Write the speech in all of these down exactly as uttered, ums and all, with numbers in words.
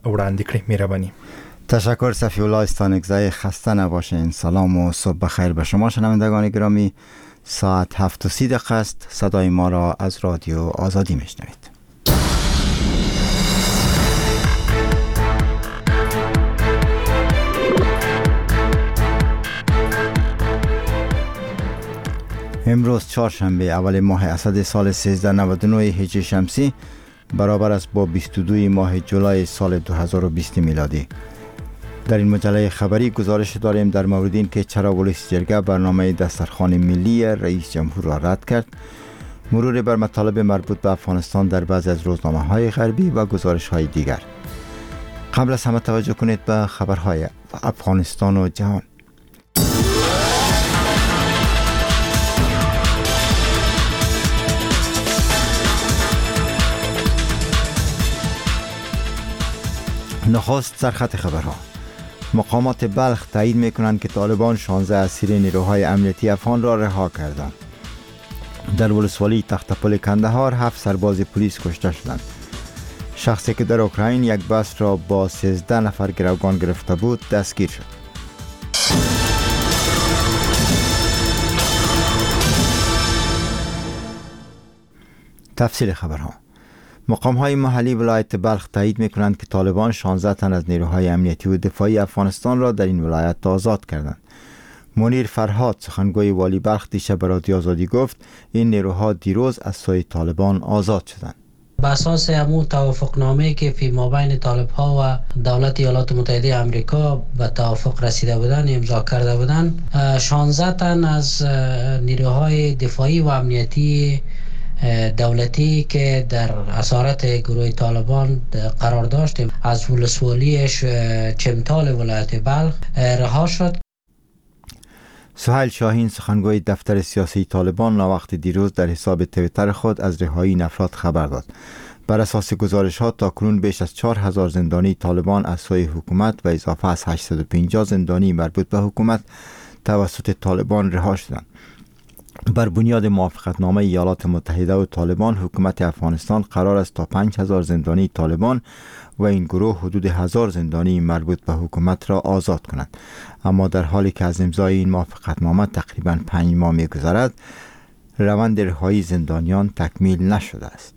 وړاندې کړي. مهرباني. تشکر صفی الله استانکزی. خسته نباشین. سلام و صبح بخیر به شما شنوندگان گرامی. ساعت هفت و سی دقیقه است. صدای ما را از رادیو آزادی میشنوید. امروز چهارشنبه اول ماه اسد سال سیزده نود و نه هجری شمسی برابر است با بیست و دو ماه جولای سال دو هزار و بیست میلادی. در این مجله خبری گزارش داریم در مورد این که چرا ولایت جرگه برنامه دسترخوان ملی رئیس جمهور را رد کرد، مرور بر مطالب مربوط به افغانستان در بعضی از روزنامه‌های غربی و گزارش‌های دیگر. قبل از همه توجه کنید به خبرهای افغانستان و جهان. نخست سرخط خبرها. مقامات بلخ تایید میکنند که طالبان شانزده اسیر نیروهای امنیتی افغان را رها کردند. در ولسوالی تختپل کندهار هفت سرباز پلیس کشته شدند. شخصی که در اوکراین یک بس را با سیزده نفر گروگان گرفته بود دستگیر شد. تفصیل خبرها. مقام‌های محلی ولایت بلخ تایید می‌کنند که طالبان شانزده تن از نیروهای امنیتی و دفاعی افغانستان را در این ولایت آزاد کردند. منیر فرهاد سخنگوی والی بلخ دیشب به رادیو آزادی گفت این نیروها دیروز از سوی طالبان آزاد شدند. بر اساس همون توافقنامه‌ای که فی مابین طالب‌ها و دولت ایالات متحده آمریکا به توافق رسیده بودند، امضا کرده بودند، شانزده تن از نیروهای دفاعی و امنیتی دولتی که در اسارت گروه طالبان قرار داشت از ولسوالیش چمتال ولایت بلخ رها شد. سهیل شاهین سخنگوی دفتر سیاسی طالبان ناوقت دیروز در حساب توییتر خود از رهایی این افراد خبر داد. بر اساس گزارش ها تاکنون بیش از چهار هزار زندانی طالبان از سوی حکومت و اضافه از هشتصد و پنجاه زندانی مربوط به حکومت توسط طالبان رها شدند. بر بنیاد موافقتنامه ایالات متحده و طالبان، حکومت افغانستان قرار است تا پنج هزار زندانی طالبان و این گروه حدود هزار زندانی مربوط به حکومت را آزاد کنند. اما در حالی که از امضای این موافقتنامه تقریباً پنج ماه می‌گذرد، روند رهایی زندانیان تکمیل نشده است.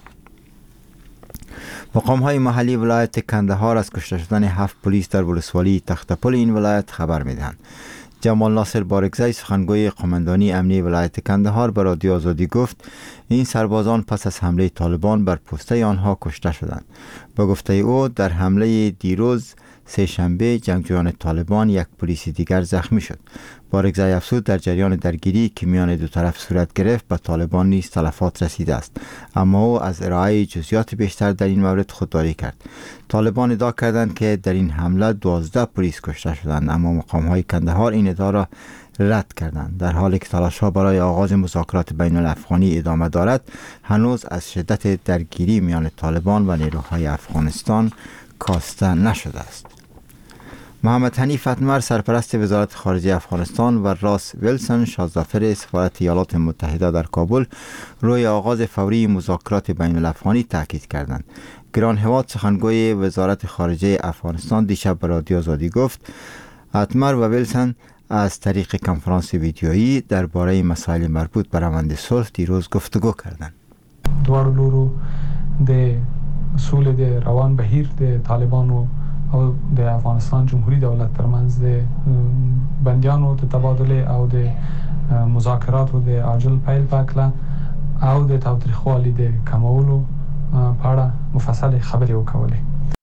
مقام‌های محلی ولایت کندهار از کشته شدن هفت پلیس در ولسوالی تختپل این ولایت خبر می‌دهند. جمال ناصر بارگزی سخنگوی قماندانی امنی ولایت کندهار به رادیو آزادی گفت این سربازان پس از حمله طالبان بر پسته آنها کشته شدند. به گفته او در حمله دیروز سه شنبه جنگجویان طالبان یک پلیس دیگر زخمی شد. بارگزی افزود در جریان درگیری که میان دو طرف صورت گرفت به طالبان نیز تلفات رسیده است، اما او از ارائه جزئیات بیشتر در این مورد خودداری کرد. طالبان ادعا کردند که در این حمله دوازده پلیس کشته شدند، اما مقام‌های کندهار این ادعا را رد کردند. در حالی که تلاش‌ها برای آغاز مذاکرات بین الافغانی ادامه دارد، هنوز از شدت درگیری میان طالبان و نیروهای افغانستان کاسته نشده است. محمد حنیف اتمر سرپرست وزارت خارجه افغانستان و راس ویلسون شاهزادفر سفارت ایالات متحده در کابل روی آغاز فوری مذاکرات بین الافغانی تاکید کردند. گران هواد سخنگوی وزارت خارجه افغانستان دیشب به رادیو آزادی گفت اتمر و ویلسون از طریق کنفرانس ویدیویی درباره مسائل مربوط به روند صلح دیروز گفتگو کردند. دوار لورو د اصول د روان بهیر د طالبانو او د افغانستان جمهوری دولت ترمنځ د بندیانو د تبادله او د مذاکراتو د عاجل پیل پکله او د تاوتریخوالي د کمولو په اړه مفصل خبرې وکولې.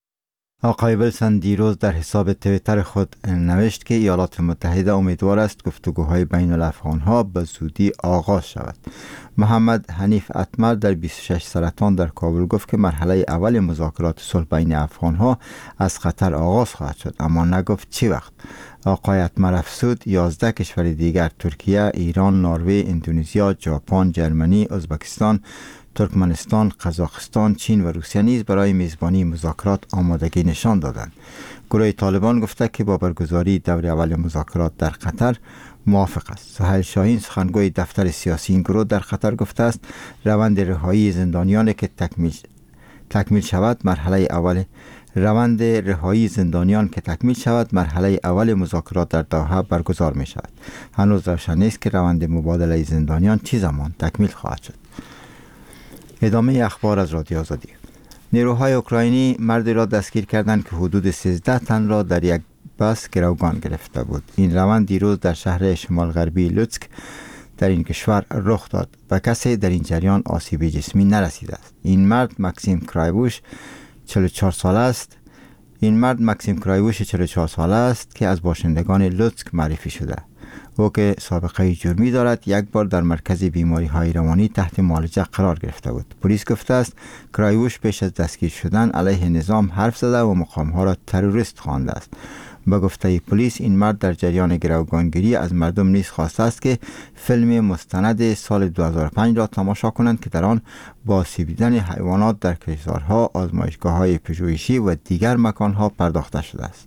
آقای ویلسون دیروز در حساب توییتر خود نوشت که ایالات متحده امیدوار است گفتگوهای بین الافغان‌ها به زودی آغاز شود. محمد حنیف اتمر در بیست و شش سرطان در کابل گفت که مرحله اول مذاکرات صلح بین افغان‌ها از قطر آغاز خواهد شد، اما نگفت چی وقت. آقای اتمر افزود یازده کشور دیگر ترکیه، ایران، نروژ، اندونزیا، ژاپن، جرمنی، ازبکستان، ترکمنستان، قزاقستان، چین و روسیه نیز برای میزبانی مذاکرات آمادگی نشان دادند. گروه طالبان گفته که با برگزاری دور اول مذاکرات در قطر موافق است. سهیل شاهین سخنگوی دفتر سیاسی این گروه در قطر گفته است روند رهایی زندانیان که تکمیل تکمیل شود مرحله اول روند رهایی زندانیان که تکمیل شود مرحله اول مذاکرات در دوحه برگزار می شود. هنوز روشن نیست که روند مبادله زندانیان چه زمان تکمیل خواهد شد. ادامه اخبار از رادیو آزادی. نیروهای اوکراینی مردی را دستگیر کردند که حدود سیزده تن را در یک بس گروگان گرفته بود. این روند دیروز در شهر شمال غربی لوتسک در این کشور رخ داد و کسی در این جریان آسیب جسمی نرسیده است. این مرد مکسیم کرایوش چهل و چهار ساله است. این مرد مکسیم کرایوش چهل و چهار ساله است که از باشندگان لوتسک معرفی شده. او که سابقه جرمی دارد یک بار در مرکز بیماری های روانی تحت معالجه قرار گرفته بود. پلیس گفته است کرایوش پیش از دستگیر شدن علیه نظام حرف زده و مقام ها را تروریست خوانده است. با گفته پلیس این مرد در جریان گروگانگیری از مردم نیز خواسته است که فیلم مستند سال دو هزار و پنج را تماشا کنند که در آن با آسیب دیدن حیوانات در کشتزارها، آزمایشگاه‌های پژوهشی و دیگر مکان‌ها پرداخته شده است.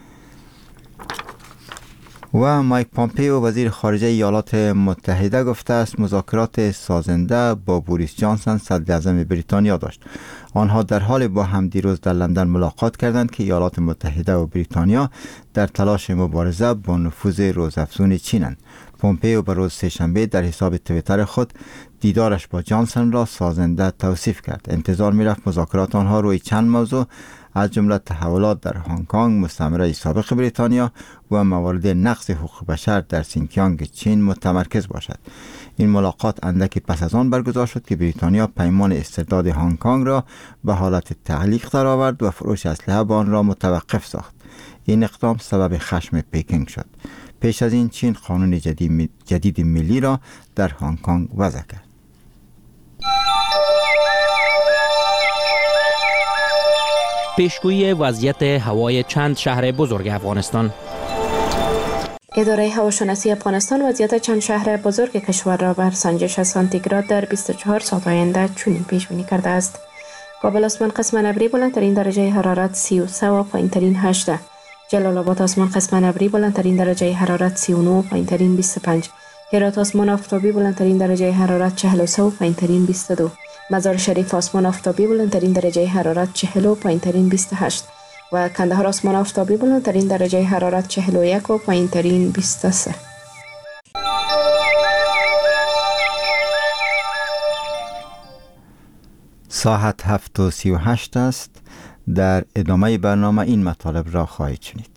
و مایک پامپئو وزیر خارجه ایالات متحده گفته است مذاکرات سازنده با بوریس جانسون صدر اعظم بریتانیا داشت. آنها در حال با هم دیروز در لندن ملاقات کردند که ایالات متحده و بریتانیا در تلاش مبارزه با نفوذ روزافزون چینند. پامپئو به روز سه‌شنبه در حساب توییتر خود دیدارش با جانسون را سازنده توصیف کرد. انتظار می‌رفت مذاکرات آنها روی چند موضوع از جمله تحولات در هنگ کنگ، مستعمره سابق بریتانیا و موارد نقض حقوق بشر در سینکیانگ چین متمرکز باشد. این ملاقات اندکی پس از آن برگزار شد که بریتانیا پیمان استرداد هنگ کنگ را به حالت تعلیق درآورد و فروش اسلحه به آن را متوقف ساخت. این اقدام سبب خشم پکینگ شد. پیش از این چین قانون جدید, جدید ملی را در هنگ کنگ وضع کرد. پیشگویی وضعیت هوای چند شهر بزرگ افغانستان. اداره هواشناسی افغانستان وضعیت چند شهر بزرگ کشور را بر سنجش سانتیگراد در بیست و چهار ساعت آینده چنین پیش بینی کرده است. کابل آسمان قسم ابری بلندترین درجه حرارت سی و سه و پایینترین هشت. جلال آباد آسمان قسم ابری بلندترین درجه حرارت سی و نه و پایینترین بیست و پنج. هرات آسمان آفتابی بلندترین درجه حرارت چهل و سه و پایینترین بیست و دو. مزار شریف آسمان آفتابی بلندترین درجه حرارت چهل و پایینترین بیست و هشت و کندهار آسمان آفتابی بلندترین درجه حرارت چهل و یک و پایینترین بیست و سه. ساعت هفت و سی و هشت است. در ادامه برنامه این مطالب را خواهید شنید.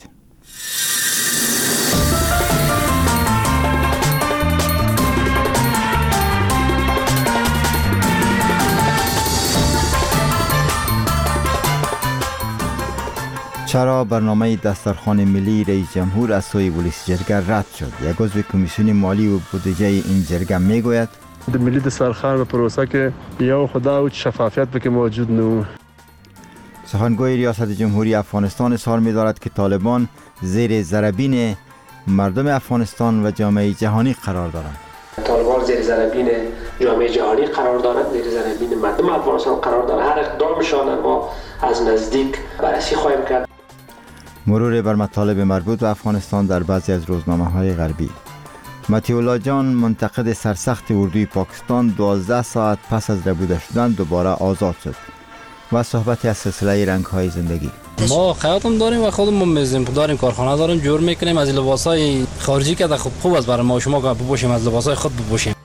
چرا برنامه دسترخوان ملی رئیس جمهور از سوی ولسی جرگه رد شد؟ یک عضو کمیسیون مالی و بودجه این جرگه میگوید د ملی دسترخوان و پروسه که یا خدا و شفافیت به که موجود نو. سخنگوی ریاست جمهوری افغانستان اظهار می‌دارد که طالبان زیر ضربین مردم افغانستان و جامعه جهانی قرار دارند. طالبان زیر ضربین جامعه جهانی قرار دارند، زیر ضربین مردم افغانستان قرار دارند. هر اقدامشان ما از نزدیک بررسی خواهیم کرد. مرور بر مطالب مربوط به افغانستان در بعضی از روزنامه‌های غربی. متیولا جان منتقد سرسخت اردوی پاکستان دوازده ساعت پس از ربوده شدن دوباره آزاد شد. و صحبتی از سلسله رنگ‌های زندگی. ما خیاطم داریم و خودمون میزیم داریم، کارخانه داریم، جور میکنیم. از لباسای خارجی که خوب خوب است برای ما شما که بپوشیم، از لباسای خود بپوشیم.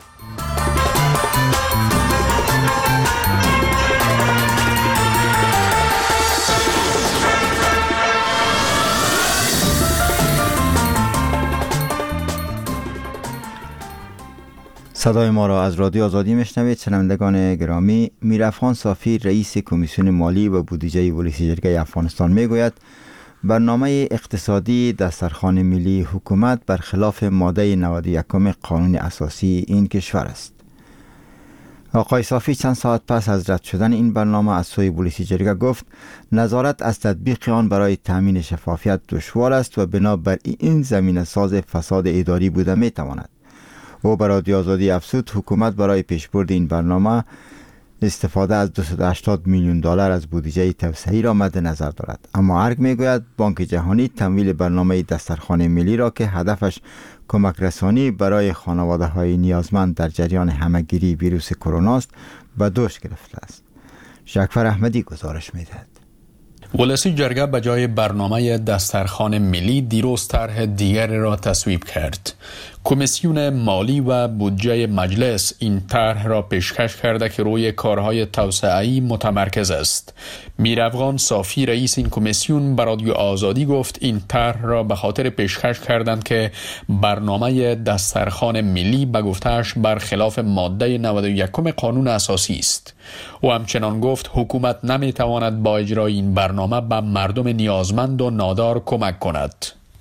صدای ما را از رادیو آزادی میشنوید. شنوندگان گرامی، میرافخان صافی رئیس کمیسیون مالی و بودجه ولسی جرگه افغانستان میگوید برنامه اقتصادی دسترخوان ملی حکومت برخلاف ماده نود و یک قانون اساسی این کشور است. آقای صافی چند ساعت پس از رد شدن این برنامه از سوی ولسی جرگه گفت نظارت از تطبیق آن برای تامین شفافیت دشوار است و بنابر این زمینه ساز فساد اداری بوده میتواند. او بر رادیو آزادی افزود حکومت برای پیشبرد این برنامه استفاده از دویست و هشتاد میلیون دلار از بودجه توسعه‌ای را مد نظر دارد. اما ارگ میگوید بانک جهانی تمویل برنامه دسترخوان ملی را که هدفش کمک رسانی برای خانواده های نیازمند در جریان همهگیری ویروس کرونا است به دوش گرفته است. شکفر احمدی گزارش میدهد. ولسی جرگه به جای برنامه دسترخوان ملی دیروز طرح دیگر را تصویب کرد. کمیسیون مالی و بودجه مجلس این طرح را پیشکش کرده که روی کارهای توسعه‌ای متمرکز است. میرافغان صافی رئیس این کمیسیون به رادیو آزادی گفت این طرح را به خاطر پیشکش کردند که برنامه دسترخوان ملی به گفته‌اش برخلاف ماده نود و یک قانون اساسی است. و همچنان گفت حکومت نمیتواند با اجرای این برنامه به مردم نیازمند و نادار کمک کند.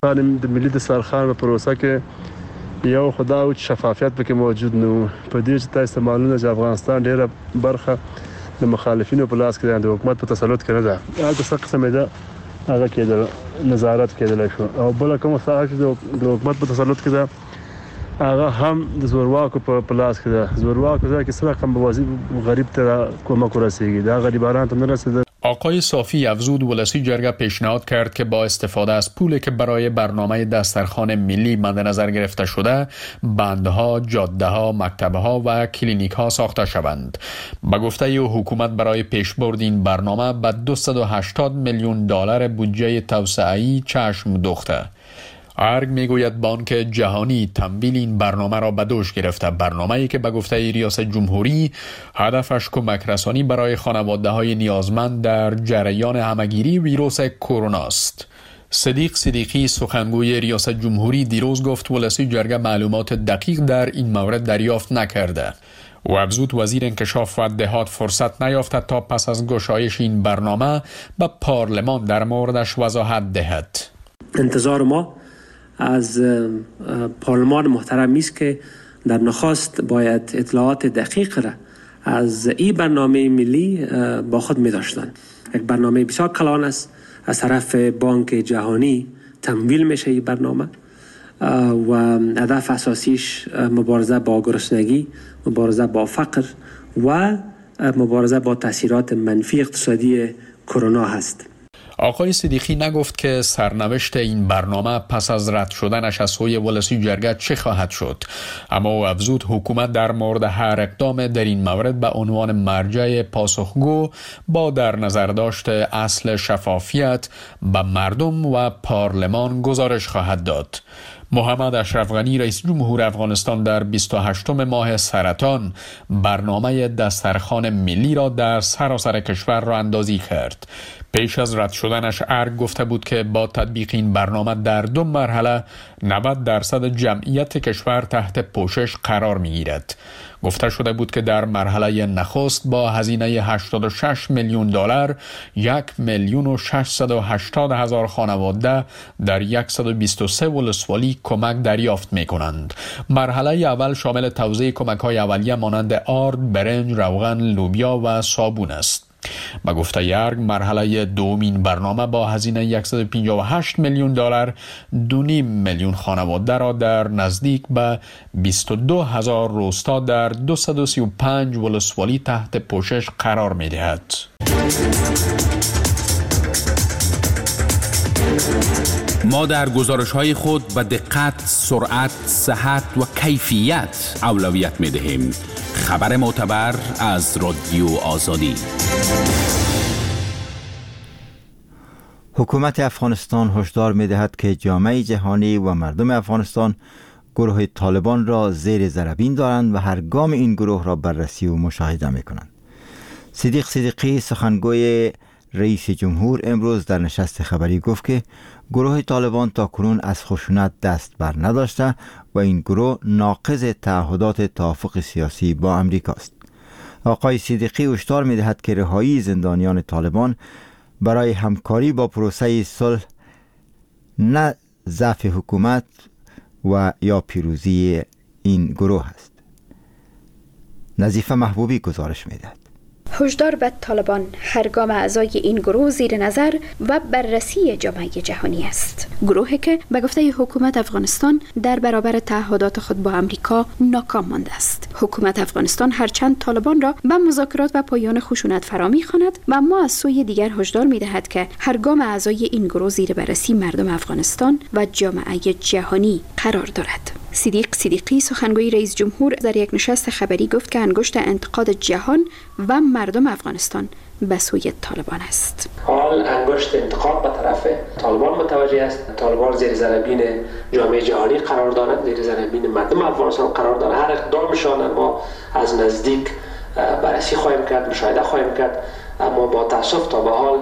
ملی دسترخوان و پروسه که یو خدا او شفافیت پکې موجود نه په دې چې تاسو معلومه چې افغانستان ډیره برخه د مخالفینو په لاس کې ده، د حکومت په تسلط کې نه ده. هغه څه قسمه ده هغه کېدل نظارت کېدل شو او بل کوم څه چې د حکومت په تسلط کې ده هغه هم د زورواکو په پلاس کې ده. زورواکو ځکه سره کوم بوازي غریب ته کومک ورسیږي، دا غریبانو ته نه رسیده. آقای صافی افزود ولسی جرگه پیشنهاد کرد که با استفاده از پولی که برای برنامه دسترخوان ملی مد نظر گرفته شده بندها، جاده‌ها، مکتب‌ها و کلینیک‌ها ساخته شوند. به گفته او حکومت برای پیشبرد این برنامه به دویست و هشتاد میلیون دلار بودجه توسعه‌ای چشم دوخته. ارگ میگوید بانک جهانی تمویل این برنامه را به دوش گرفته. برنامه‌ای که به گفته ریاست جمهوری هدفش کمک رسانی برای خانواده‌های نیازمند در جریان همگیری ویروس کرونا است. صدیق صدیقی سخنگوی ریاست جمهوری دیروز گفت ولسی جرگه معلومات دقیق در این مورد دریافت نکرده. و افزود وزیر انکشاف و دهات فرصت نیافته تا پس از گشایش این برنامه به پارلمان در موردش وضاحت دهد. انتظار ما از پارلمان محترم است که در نخست باید اطلاعات دقیق را از این برنامه ملی با خود می داشتند. یک برنامه بسیار کلان است، از طرف بانک جهانی تمویل میشه این برنامه و هدف اساسیش مبارزه با گرسنگی، مبارزه با فقر و مبارزه با تاثیرات منفی اقتصادی کرونا هست. آقای صدیقی نگفت که سرنوشت این برنامه پس از رد شدنش از سوی ولسی جرگه چه خواهد شد، اما او افزود حکومت در مورد هر اقدام در این مورد به عنوان مرجع پاسخگو با در نظر داشت اصل شفافیت به مردم و پارلمان گزارش خواهد داد. محمد اشرف غنی رئیس جمهور افغانستان در بیست و هشتم ماه سرطان برنامه دسترخوان ملی را در سراسر کشور راه اندازی کرد. پیش از رد شدنش ارگ گفته بود که با تطبیق این برنامه در دو مرحله نود درصد جمعیت کشور تحت پوشش قرار می گیرد. گفته شده بود که در مرحله نخست با هزینه هشتاد و شش میلیون دلار یک میلیون و ششصد و هشتاد هزار خانواده در صد و بیست و سه ولسوالی کمک دریافت می کنند. مرحله اول شامل توزیع کمک های اولیه مانند آرد، برنج، روغن، لوبیا و صابون است. با گفته یارگ مرحله دومین برنامه با هزینه صد و پنجاه و هشت میلیون دلار دو نیم میلیون خانواده را در نزدیک به بیست و دو هزار روستا در دویست و سی و پنج ولسوالی تحت پوشش قرار می دهد. ما در گزارش‌های خود به دقت، سرعت، صحت و کیفیت اولویت می دهیم. خبر معتبر از رادیو آزادی. حکومت افغانستان هشدار می دهد که جامعه جهانی و مردم افغانستان گروه طالبان را زیر ذره دارند و هر گام این گروه را بررسی و مشاهده می کنند. صدیق صدیقی سخنگوی رئیس جمهور امروز در نشست خبری گفت که گروه طالبان تا کنون از خشونت دست بر نداشته و این گروه ناقض تعهدات توافق سیاسی با امریکا است. آقای صدیقی هشدار می دهد که رهایی زندانیان طالبان برای همکاری با پروسه صلح نه ضعف حکومت و یا پیروزی این گروه است. نظیفه محبوبی گزارش می دهد. هشدار به طالبان هر گام اعضای این گروه زیر نظر و بررسی جامعه جهانی است. گروهی که به گفته حکومت افغانستان در برابر تعهدات خود با امریکا ناکام مانده است. حکومت افغانستان هرچند طالبان را به مذاکرات و پایان خشونت فرا می‌خواند و اما از سوی دیگر هشدار می‌دهد که هر گام اعضای این گروه زیر بررسی مردم افغانستان و جامعه جهانی قرار دارد. صدیق صدیقی سخنگوی رئیس جمهور در یک نشست خبری گفت که انگشت انتقاد جهان و مردم افغانستان به سوی طالبان است. حال انگشت انتقاد به طرف طالبان متوجه است. طالبان زیر ذره‌بین جامعه جهانی قرار دارند، زیر ذره‌بین مردم افغانستان قرار دارند. هر اقدامشان ما از نزدیک بررسی خواهیم کرد، مشاهده خواهیم کرد، اما با تأسف تا به حال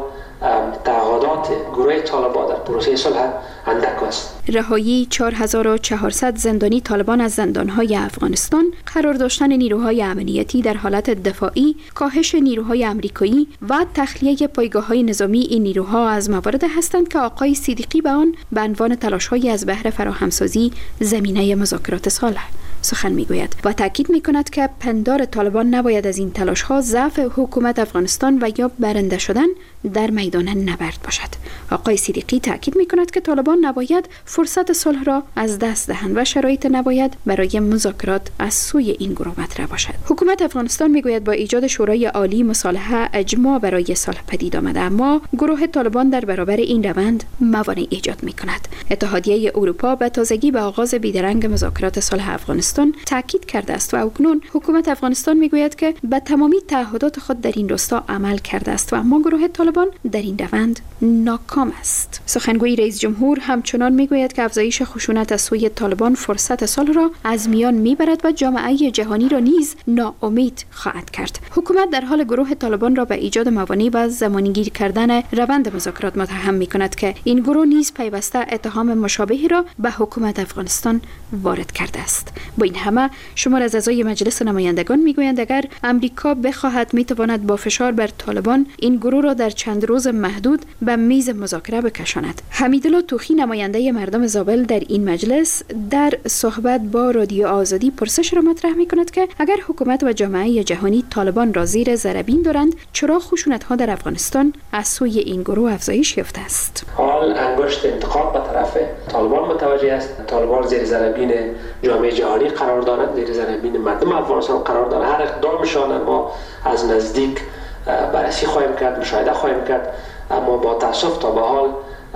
تعهدات گروه طالبان در پروسه صلح اندک است. رهایی چهار هزار و چهارصد زندانی طالبان از زندانهای افغانستان، قرار داشتن نیروهای امنیتی در حالت دفاعی، کاهش نیروهای امریکایی و تخلیه پایگاه‌های نظامی این نیروها از موارد هستند که آقای صدیقی به آن به عنوان تلاش‌های از بهر فراهمسازی زمینه مذاکرات صلح سخن میگوید و تاکید میکند که پندار طالبان نباید از این تلاش‌ها ضعف حکومت افغانستان و یا برنده شدن در میدان نبرد باشد. آقای صدیقی تاکید میکند که طالبان نباید فرصت صلح را از دست دهند و شرایط نباید برای مذاکرات از سوی این گروه مطرح باشد. حکومت افغانستان میگوید با ایجاد شورای عالی مصالحه اجماع برای صلح پدید آمده، اما گروه طالبان در برابر این روند موانع ایجاد میکند. اتحادیه اروپا به تازگی به آغاز بیدرنگ مذاکرات صلح افغانستان تاکید کرده است و اکنون حکومت افغانستان میگوید که به تمامی تعهدات خود در این راستا عمل کرده است و اما گروه طالبان در این روند ناکام است. سخنگوی رئیس جمهور همچنان میگوید که افزایش خشونت از سوی طالبان فرصت صلح را از میان میبرد و جامعه جهانی را نیز ناامید خواهد کرد. حکومت در حال گروه طالبان را به ایجاد موانع و زمانگیر کردن روند مذاکرات متهم میکند که این گروه نیز پیوسته اتهام مشابهی را به حکومت افغانستان وارد کرده است. با این همه شمار از اعضای مجلس نمایندگان میگویند اگر امریکا بخواهد میتواند با فشار بر طالبان این گروه را در چند روز محدود به میز مذاکره بکشاند. حمیدالله توخی نماینده مردم زابل در این مجلس در صحبت با رادیو آزادی پرسش را مطرح میکند که اگر حکومت و جامعه جهانی طالبان را زیر ذره‌بین دارند، چرا خشونت‌ها در افغانستان از سوی این گروه افزایش یافته است؟ حال انگشت انتقاد به طرف طالبان متوجه است. طالبان زیر ذره‌بین جامعه جهانی قرار دارند، زیر ذره‌بین مردم افغانستان قرار دارند. هر اقدامشان ما از نزدیک بررسی خواهیم کرد، مشاهده خواهیم کرد، اما با تأسف تا به حال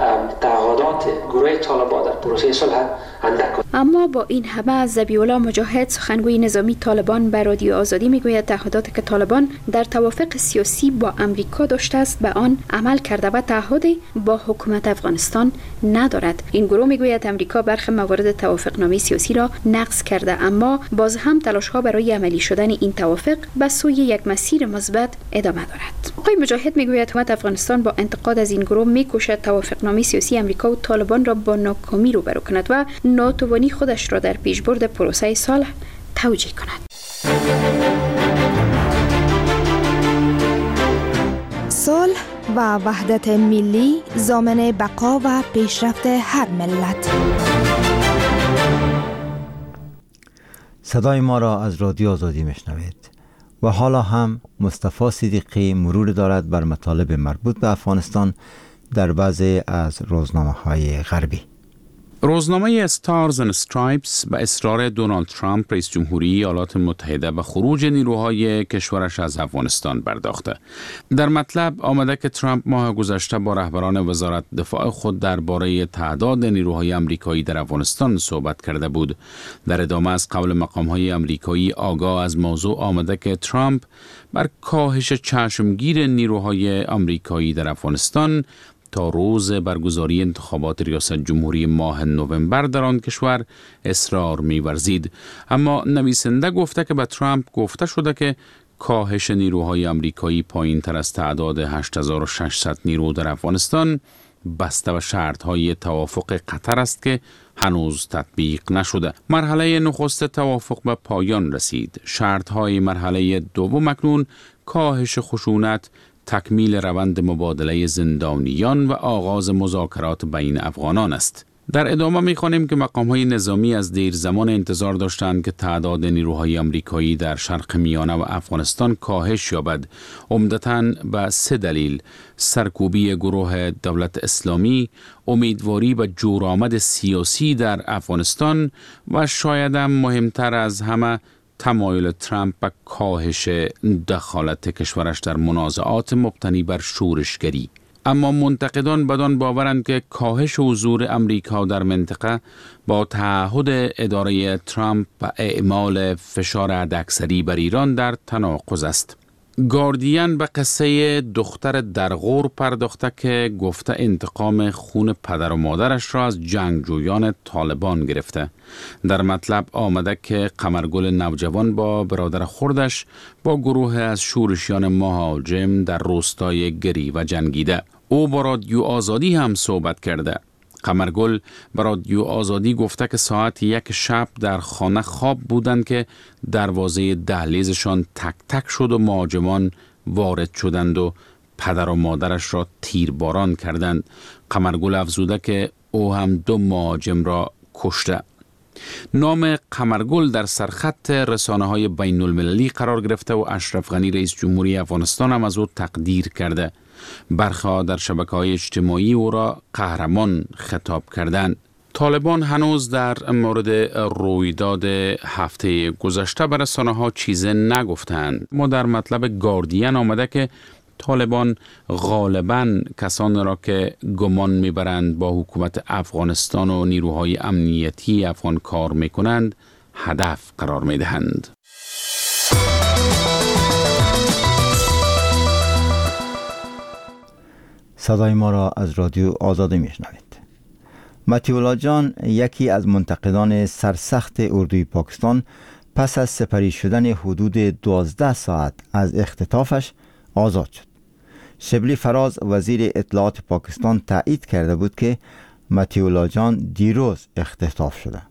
تعهدات گروه طالبان در پروسه صلح اندک. اما با این همه ذبیح‌الله مجاهد سخنگوی نظامی طالبان به رادیو آزادی میگوید تعهداتی که طالبان در توافق سیاسی با امریکا داشته است به آن عمل کرده و تعهدی با حکومت افغانستان ندارد. این گروه میگوید امریکا برخی موارد توافقنامه سیاسی را نقض کرده، اما باز هم تلاش‌ها برای عملی شدن این توافق به سوی یک مسیر مثبت ادامه دارد. آقای مجاهد میگوید حکومت افغانستان با انتقاد از این گروه میکوشد توافقنامه سیاسی امریکا و طالبان را با ناکامی روبرو کند و ناتوانی خودش را در پیشبرد پروسه صلح توجیه کند. صلح و وحدت ملی ضامن بقا و پیشرفت هر ملت. صدای ما را از رادیو آزادی میشنوید و حالا هم مصطفی صدیقی مرور دارد بر مطالب مربوط به افغانستان در بعضی از روزنامه‌های غربی. روزنامه استارز اند استرایپس به اصرار دونالد ترامپ رئیس جمهوری ایالات متحده به خروج نیروهای کشورش از افغانستان پرداخته. در مطلب آمده که ترامپ ماه گذشته با رهبران وزارت دفاع خود درباره تعداد نیروهای آمریکایی در افغانستان صحبت کرده بود. در ادامه از قول مقام‌های آمریکایی آگاه از موضوع آمده که ترامپ بر کاهش چشمگیر نیروهای آمریکایی در افغانستان تا روز برگزاری انتخابات ریاست جمهوری ماه نوامبر در آن کشور اصرار می‌ورزید. اما نویسنده گفته که به ترامپ گفته شده که کاهش نیروهای آمریکایی پایین‌تر از تعداد هشت هزار و ششصد نیرو در افغانستان بسته به شرط‌های توافق قطر است که هنوز تطبیق نشده. مرحله نخست توافق به پایان رسید. شرط‌های مرحله دوم اکنون کاهش خشونت، تکمیل روند مبادله زندانیان و آغاز مذاکرات بین افغانان است. در ادامه می‌خوانیم که مقام‌های نظامی از دیر زمان انتظار داشتند که تعداد نیروهای آمریکایی در شرق میانه و افغانستان کاهش یابد، عمدتاً به سه دلیل: سرکوبی گروه دولت اسلامی، امیدواری به جورآمد سیاسی در افغانستان و شاید هم مهمتر از همه تمایل ترامپ به کاهش دخالت کشورش در منازعات مبتنی بر شورشگری. اما منتقدان بدان باورند که کاهش حضور امریکا در منطقه با تعهد اداره ترامپ و اعمال فشار حداکثری بر ایران در تناقض است. گاردین به قصه دختر در غور پرداخته که گفته انتقام خون پدر و مادرش را از جنگجویان طالبان گرفته. در مطلب آمده که قمرگل نوجوان با برادر خردش با گروه از شورشیان مهاجم در روستای گریوه جنگیده. او با رادیو آزادی هم صحبت کرده. قمرگل با رادیو آزادی گفته که ساعت یک شب در خانه خواب بودند که دروازه دهلیزشان تک تک شد و مهاجمان وارد شدند و پدر و مادرش را تیرباران کردند. قمرگل افزوده که او هم دو مهاجم را کشته. نام قمرگل در سرخط رسانه‌های بین المللی قرار گرفته و اشرف غنی رئیس جمهوری افغانستان هم از او تقدیر کرده. برخی در شبکه‌های اجتماعی او را قهرمان خطاب کردند. طالبان هنوز در مورد رویداد هفته گذشته به رسانه‌ها چیزی نگفتند. ما در مطلب گاردین آمده که طالبان غالباً کسان را که گمان میبرند با حکومت افغانستان و نیروهای امنیتی افغان کار میکنند هدف قرار میدهند. صدای ما را از رادیو آزادی میشنوید. متیولا جان، یکی از منتقدان سرسخت اردوی پاکستان، پس از سپری شدن حدود دوازده ساعت از اختطافش آزاد شد. شبلی فراز وزیر اطلاعات پاکستان تایید کرده بود که متیولا جان دیروز اختطاف شده.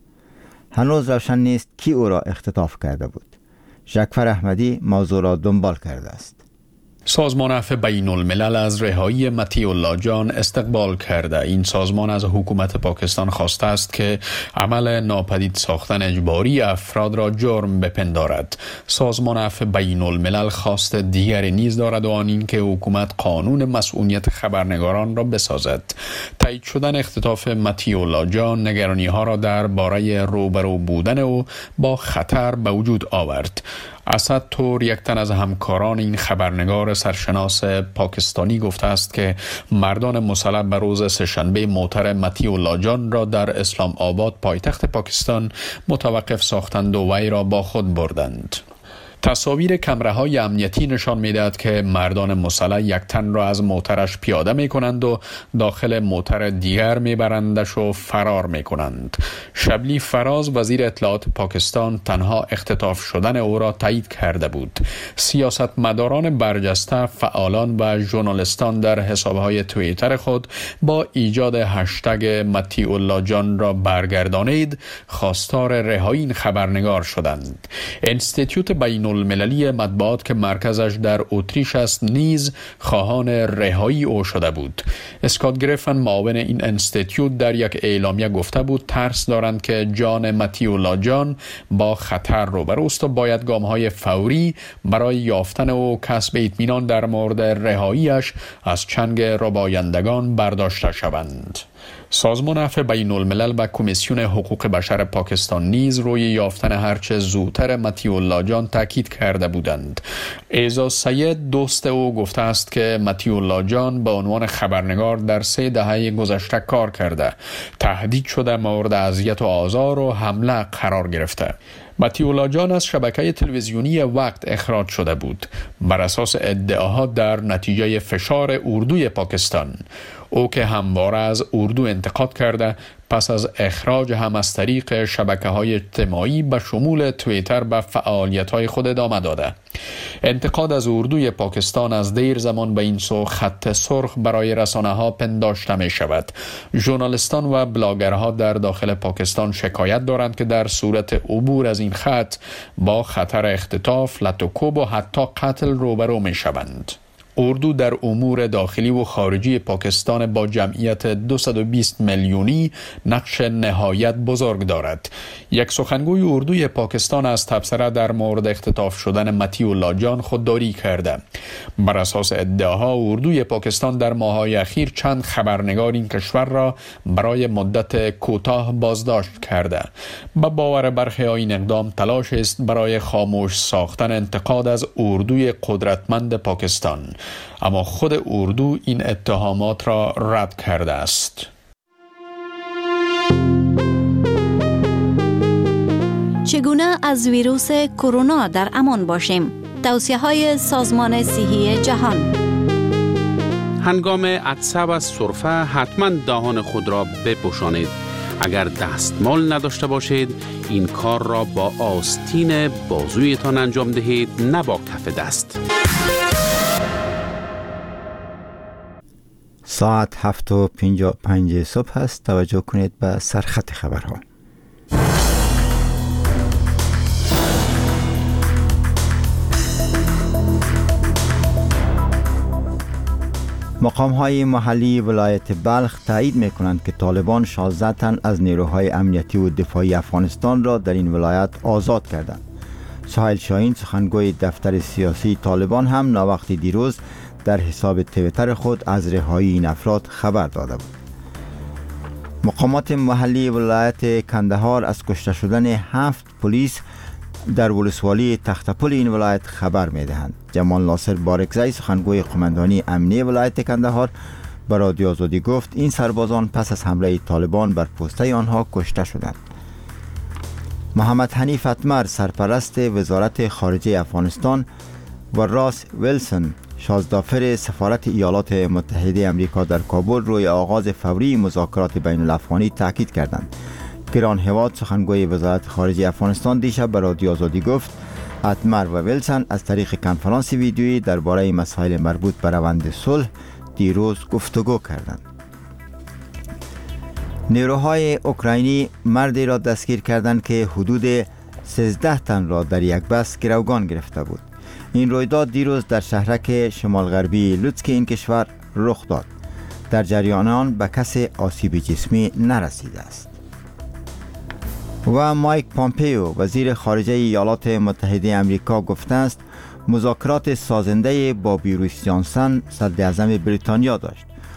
هنوز روشن نیست کی او را اختطاف کرده بود. جعفر احمدی موضوع را دنبال کرده است. سازمان عفو بین الملل از رهایی متی‌الله جان استقبال کرده. این سازمان از حکومت پاکستان خواسته است که عمل ناپدید ساختن اجباری افراد را جرم بپندارد. سازمان عفو بین الملل خواست دیگری نیز دارد و آن این که حکومت قانون مسئولیت خبرنگاران را بسازد. تایید شدن اختطاف متی‌الله جان نگرانی ها را درباره روبرو بودن او با خطر به وجود آورد. اسد تور، یک تن از همکاران این خبرنگار سرشناس پاکستانی، گفته است که مردان مسلح به روز سه‌شنبه محترم متی‌الله جان را در اسلام آباد پایتخت پاکستان متوقف ساختند و وی را با خود بردند. تصاویر کمره‌های امنیتی نشان می‌دهد که مردان مسلح یک تن را از موترش پیاده می‌کنند و داخل موتر دیگر می‌برندش و فرار می‌کنند. شبلی فراز وزیر اطلاعات پاکستان تنها اختطاف شدن او را تایید کرده بود. سیاستمداران برجسته، فعالان و ژورنالیستان در حساب‌های توییتر خود با ایجاد هشتگ متی‌الله جان را برگردانید خواستار رهایی این خبرنگار شدند. انستیتوت بین المللی مطبوعات که مرکزش در اتریش است نیز خواهان رهایی او شده بود. اسکات گریفن، معاون این انستیتوت، در یک اعلامیه گفته بود ترس دارند که جان متی‌الله جان با خطر روبروست و باید گام‌های فوری برای یافتن و کسب اطمینان در مورد رهاییش از چنگ ربایندگان برداشته شوند. سازمان عفو بین الملل و کمیسیون حقوق بشر پاکستان نیز روی یافتن هرچه زودتر متی‌الله جان تاکید کرده بودند. اعزاز سید، دوست او، گفته است که متی‌الله جان به عنوان خبرنگار در سه دهه گذشته کار کرده، تهدید شده، مورد اذیت و آزار و حمله قرار گرفته. متی‌الله جان از شبکه تلویزیونی وقت اخراج شده بود بر اساس ادعاها در نتیجه فشار اردوی پاکستان. او که همواره از اردو انتقاد کرده، پس از اخراج هم از طریق شبکه‌های اجتماعی به شمول توییتر به فعالیت‌های خود ادامه داده. انتقاد از اردوی پاکستان از دیر زمان به این سو خط سرخ برای رسانه‌ها پنداشته می شود. ژورنالیستان و بلاگرها در داخل پاکستان شکایت دارند که در صورت عبور از این خط با خطر اختطاف، لطوکوب و حتی قتل روبرو می شوند. اردو در امور داخلی و خارجی پاکستان با جمعیت دویست و بیست میلیونی نقش نهایت بزرگ دارد. یک سخنگوی اردوی پاکستان از تبصره در مورد اختطاف شدن متی‌الله جان خودداری کرده. بر اساس ادعاها اردوی پاکستان در ماه‌های اخیر چند خبرنگار این کشور را برای مدت کوتاه بازداشت کرده. با باور برخی این اقدام تلاش است برای خاموش ساختن انتقاد از اردوی قدرتمند پاکستان. اما خود اردو این اتهامات را رد کرده است. چگونه از ویروس کرونا در امان باشیم؟ توصیه های سازمان صحی جهان. هنگام عطسه و سرفه حتما دهان خود را بپوشانید. اگر دستمال نداشته باشید این کار را با آستین بازویتان انجام دهید، نه با کف دست. ساعت هفت و پنجاه و پنج صبح است. توجه کنید به سرخط خبرها. مقام‌های محلی ولایت بلخ تایید می‌کنند که طالبان شانزده تن از نیروهای امنیتی و دفاعی افغانستان را در این ولایت آزاد کردند. سهیل شاهین سخنگوی دفتر سیاسی طالبان هم ناوقت دیروز در حساب توییتر خود از رهایی این افراد خبر داده بود. مقامات محلی ولایت کندهار از کشته شدن هفت پلیس در ولسوالی تختپل این ولایت خبر می‌دهند. جمال ناصر بارکزی سخنگوی قماندانی امنیه ولایت کندهار به رادیو آزادی گفت این سربازان پس از حمله طالبان بر پوسته آنها کشته شدند. محمد حنیف اتمر سرپرست وزارت خارجه افغانستان و راس ویلسون شازدافر سفارت ایالات متحده آمریکا در کابل روی آغاز فوری مذاکرات بین الافغانی تاکید کردند. گران هواد سخنگوی وزارت خارجه افغانستان دیشب به رادیو آزادی گفت اتمر و ویلسون از طریق کنفرانس ویدیویی درباره مسائل مربوط به روند صلح دیروز گفتگو کردند. نیروهای اوکراینی مردی را دستگیر کردند که حدود سیزده تن را در یک بس گروگان گرفته بود. این رویداد دیروز در شهرک شمال غربی لوتسک این کشور رخ داد. در جریان آن به کسی آسیب جسمی نرسیده است. و مایک پامپیو وزیر خارجه ایالات متحده آمریکا گفته است مذاکرات سازنده با بوریس جانسون صدر اعظم بریتانیا داشت.